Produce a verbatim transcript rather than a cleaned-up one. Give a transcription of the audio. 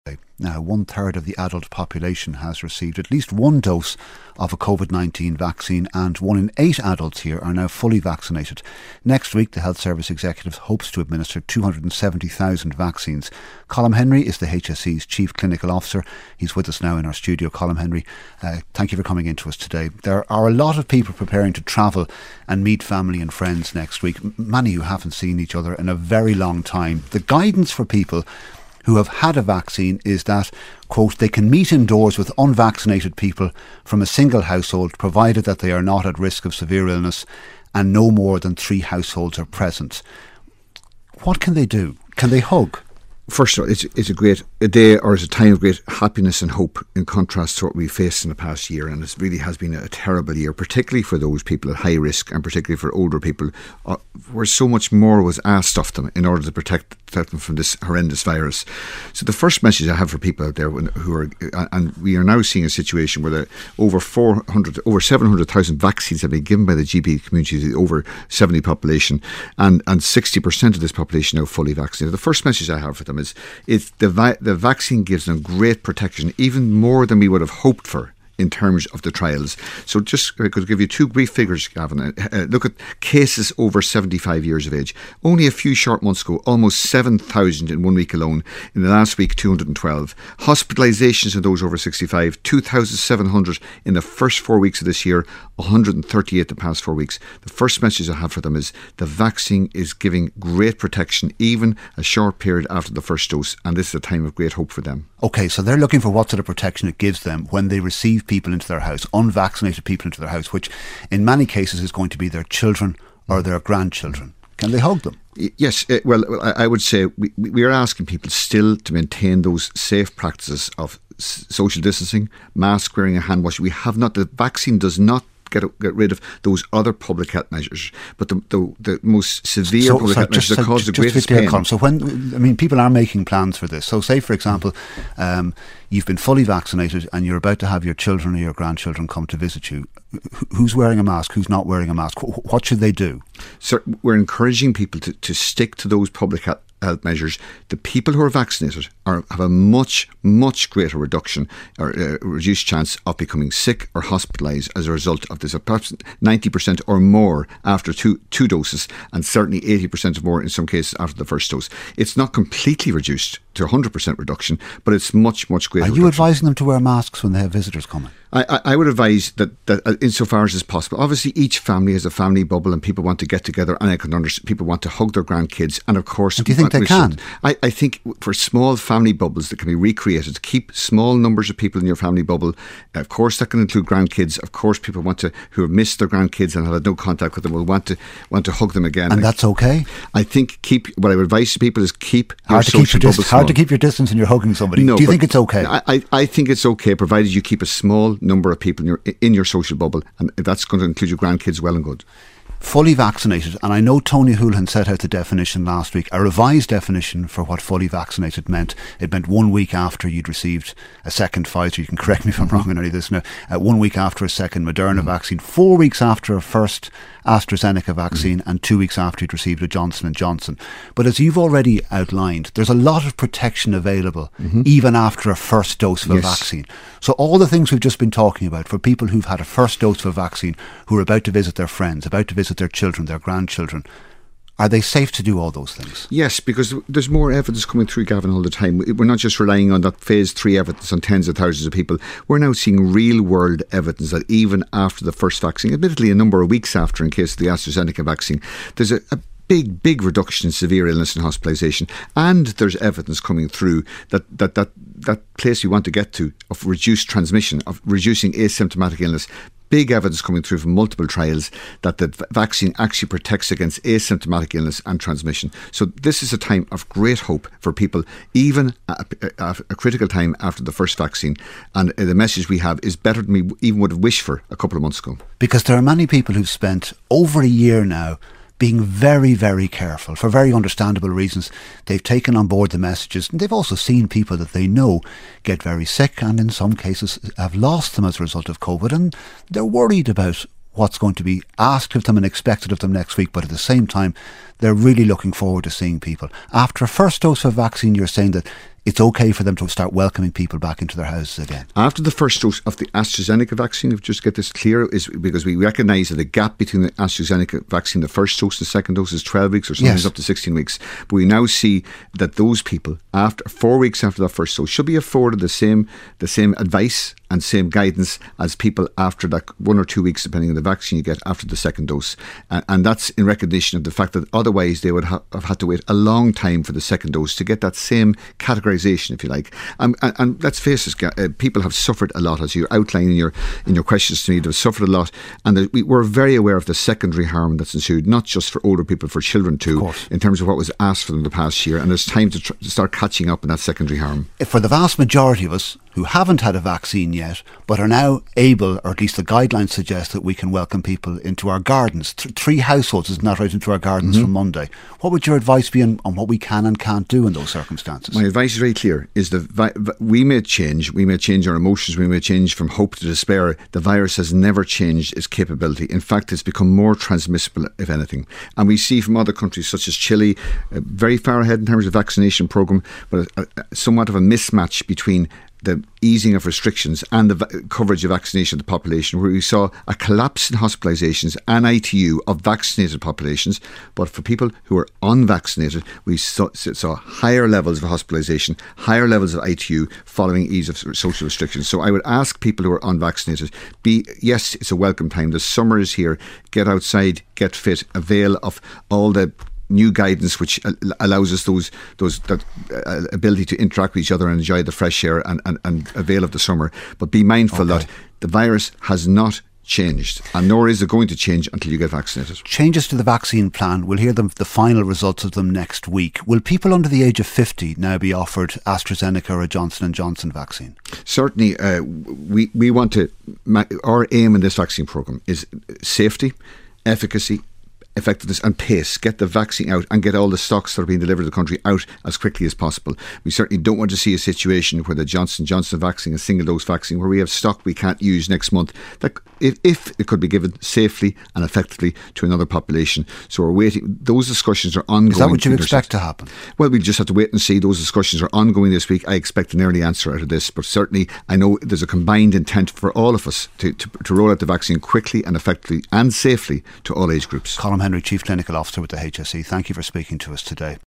Now, one third of the adult population has received at least one dose of a COVID nineteen vaccine, and one in eight adults here are now fully vaccinated. Next week, the Health Service Executive hopes to administer two hundred seventy thousand vaccines. Colm Henry is the H S E's Chief Clinical Officer. He's with us now in our studio. Colm Henry, uh, thank you for coming in to us today. There are a lot of people preparing to travel and meet family and friends next week, many who haven't seen each other in a very long time. The guidance for people who have had a vaccine is that, quote, they can meet indoors with unvaccinated people from a single household, provided that they are not at risk of severe illness and no more than three households are present. What can they do? Can they hug? First of all, it's, it's a great a day, or it's a time of great happiness and hope, in contrast to what we faced in the past year. And it really has been a terrible year, particularly for those people at high risk, and particularly for older people, uh, where so much more was asked of them in order to protect, protect them from this horrendous virus. So the first message I have for people out there who are, and we are now seeing a situation where the over four hundred, over seven hundred thousand vaccines have been given by the G P community to the over seventy population, and, and sixty percent of this population now fully vaccinated. The first message I have for them is it's the, vi- the vaccine gives them great protection, even more than we would have hoped for in terms of the trials. So just I could give you two brief figures, Gavin. Uh, look at cases over seventy-five years of age. Only a few short months ago, almost seven thousand in one week alone. In the last week, two hundred twelve. Hospitalisations of those over sixty-five, two thousand seven hundred in the first four weeks of this year, one hundred thirty-eight the past four weeks. The first message I have for them is the vaccine is giving great protection, even a short period after the first dose, and this is a time of great hope for them. OK, so they're looking for what sort of protection it gives them when they receive people into their house, unvaccinated people into their house, which in many cases is going to be their children or their grandchildren. Can they hug them? Yes, uh, well, I would say we, we are asking people still to maintain those safe practices of s- social distancing, mask wearing and hand washing. We have not, the vaccine does not Get, get rid of those other public health measures, but the the, the most severe so, public so health measures that so cause the greatest pain. Colm. So when, I mean, people are making plans for this. So say, for example, um, you've been fully vaccinated and you're about to have your children or your grandchildren come to visit you. Who's wearing a mask? Who's not wearing a mask? What should they do? So we're encouraging people to, to stick to those public health health measures. The people who are vaccinated are, have a much, much greater reduction or uh, reduced chance of becoming sick or hospitalised as a result of this. Perhaps ninety percent or more after two two doses, and certainly eighty percent or more in some cases after the first dose. It's not completely reduced to one hundred percent reduction, but it's much, much greater. Are you reduction. advising them to wear masks when they have visitors coming? I, I, I would advise that, that uh, insofar as is possible. Obviously, each family has a family bubble and people want to get together, and I can understand people want to hug their grandkids. And of course, and do you think they can? I, I think for small family bubbles that can be recreated, keep small numbers of people in your family bubble. Of course, that can include grandkids. Of course, people want to who have missed their grandkids and have had no contact with them will want to want to hug them again. And that's okay. I think keep what I would advise to people is keep hard your to keep social your bubble dis- hard to keep your distance and you're hugging somebody. No, do you think it's okay? I, I, I think it's okay, provided you keep a small number of people in your in your social bubble, and if that's going to include your grandkids, well and good. Fully vaccinated, and I know Tony Holohan set out the definition last week, a revised definition for what fully vaccinated meant. It meant one week after you'd received a second Pfizer, you can correct me if I'm wrong in any of this now, uh, one week after a second Moderna mm. vaccine, four weeks after a first AstraZeneca vaccine, mm. and two weeks after you'd received a Johnson and Johnson. But as you've already outlined, there's a lot of protection available mm-hmm. even after a first dose of yes. a vaccine. So all the things we've just been talking about for people who've had a first dose of a vaccine, who are about to visit their friends, about to visit their children, their grandchildren, are they safe to do all those things? Yes, because there's more evidence coming through, Gavin, all the time. We're not just relying on that phase three evidence on tens of thousands of people. We're now seeing real world evidence that even after the first vaccine, admittedly a number of weeks after in case of the AstraZeneca vaccine, there's a, a big, big reduction in severe illness and hospitalisation. And there's evidence coming through that that, that that place we want to get to of reduced transmission, of reducing asymptomatic illness. Big evidence coming through from multiple trials that the vaccine actually protects against asymptomatic illness and transmission. So this is a time of great hope for people, even at a, a critical time after the first vaccine. And the message we have is better than we even would have wished for a couple of months ago. Because there are many people who've spent over a year now being very, very careful for very understandable reasons. They've taken on board the messages, and they've also seen people that they know get very sick and in some cases have lost them as a result of COVID, and they're worried about what's going to be asked of them and expected of them next week, but at the same time they're really looking forward to seeing people. After a first dose of vaccine, you're saying that it's okay for them to start welcoming people back into their houses again? After the first dose of the AstraZeneca vaccine, if just get this clear, is because we recognise that the gap between the AstraZeneca vaccine, the first dose and the second dose, is twelve weeks or sometimes yes. up to sixteen weeks. But we now see that those people, after four weeks after that first dose, should be afforded the same the same advice and same guidance as people after that one or two weeks, depending on the vaccine you get after the second dose. And, and that's in recognition of the fact that otherwise they would ha- have had to wait a long time for the second dose to get that same categorisation, if you like. Um, and, and let's face it, uh, people have suffered a lot, as you outline in your in your questions to me. They've suffered a lot, and we were very aware of the secondary harm that's ensued, not just for older people, for children too, in terms of what was asked for them the past year. And there's time to, tr- to start catching up on that secondary harm. For the vast majority of us who haven't had a vaccine yet, but are now able, or at least the guidelines suggest that we can welcome people into our gardens. Th- three households, isn't that right, into our gardens mm-hmm. from Monday. What would your advice be on, on what we can and can't do in those circumstances? My advice is very clear, is that vi- we may change, we may change our emotions, we may change from hope to despair. The virus has never changed its capability. In fact, it's become more transmissible, if anything. And we see from other countries such as Chile, uh, very far ahead in terms of vaccination programme, but a, a, somewhat of a mismatch between the easing of restrictions and the va- coverage of vaccination of the population, where we saw a collapse in hospitalisations and I T U of vaccinated populations. But for people who are unvaccinated, we saw, saw higher levels of hospitalisation, higher levels of I T U following ease of social restrictions. So I would ask people who are unvaccinated, be yes, it's a welcome time. The summer is here. Get outside, get fit, avail of all the new guidance which allows us those those that uh, ability to interact with each other and enjoy the fresh air and, and, and avail of the summer. But be mindful okay. that the virus has not changed, and nor is it going to change until you get vaccinated. Changes to the vaccine plan, we'll hear them, the final results of them next week. Will people under the age of fifty now be offered AstraZeneca or a Johnson and Johnson vaccine? Certainly, uh, we, we want to, our aim in this vaccine programme is safety, efficacy, effectiveness and pace. Get the vaccine out and get all the stocks that are being delivered to the country out as quickly as possible. We certainly don't want to see a situation where the Johnson and Johnson vaccine, a single dose vaccine, where we have stock we can't use next month, that if, if it could be given safely and effectively to another population. So we're waiting. Those discussions are ongoing. Is that what you expect to happen? Well, we just have to wait and see. Those discussions are ongoing this week. I expect an early answer out of this, but certainly I know there's a combined intent for all of us to, to, to roll out the vaccine quickly and effectively and safely to all age groups. Colm Henry, Chief Clinical Officer with the H S E, thank you for speaking to us today.